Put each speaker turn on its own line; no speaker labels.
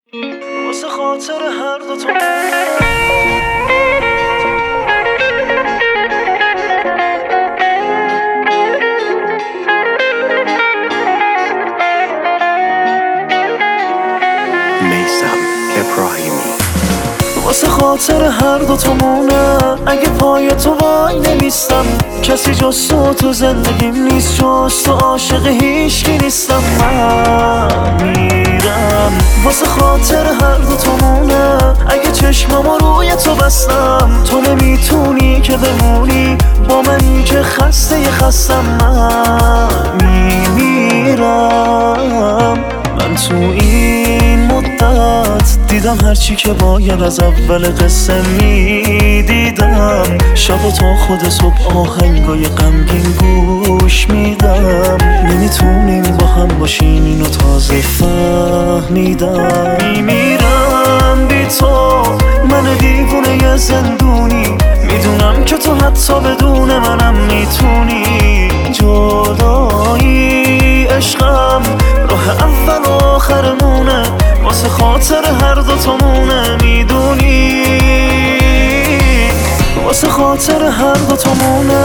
واسه خاطر هر دو تو
میثم ابراهیمی.
واسه خاطر هر دو تامونه اگه پای تو وای نمیستم، کسی جز تو زندگیم نیست، جز تو عاشق هیچکی نیستم. من میرم واسه خاطر هر دو تامونه، اگه چشمامو روی تو بستم تو نمیتونی که بمونی با منی که خستم. من میمیرم. من تو این مدت دیدم هرچی که باید از اول قصه میدیدم، شب و تا خود صبح آهنگای غمگین گوش میدم. نمیتونیم با هم باشیم اینو تازه فهمیدم. میمیرم بی تو، من دیوونه زندونی، میدونم که تو حتی بدون منم میتونی. جدایی عشقم راه اول و آخرمونه، واسه خاطر هر دو تامونه میدونی، واسه خاطر هر دو تامونه.